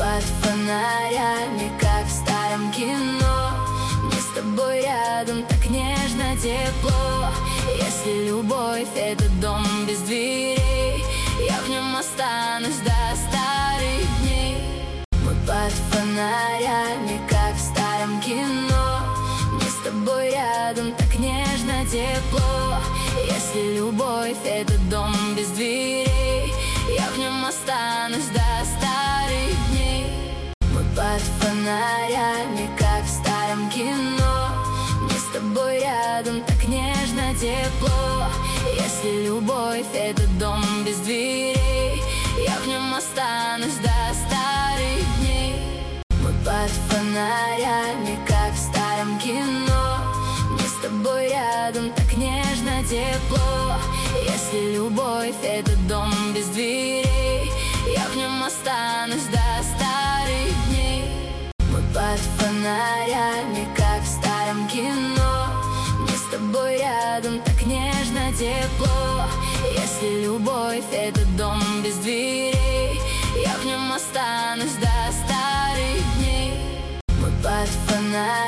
под фонарями, как в старом кино. Мне с тобой рядом так нежно, тепло. Если любовь — это дом без дверей, я в нем останусь до старых дней. Мы под фонарями, как в старом кино. Мне с тобой рядом так нежно, тепло. Если любовь — это дом без дверей, я в нем останусь до старых дней. Мы под фонарями, как в старом кино. Мне с тобой рядом так нежно, тепло. Если любовь — это дом без дверей, я в нем останусь до старых дней. Мы под фонарями, как в старом кино. Мне с тобой рядом так нежно, тепло. Если любовь — это дом без дверей, я в нем останусь до старых дней. Мы под фонарями, как в старом кино. Мне с тобой рядом так нежно, тепло. Если любовь — это дом без дверей, я в нем останусь до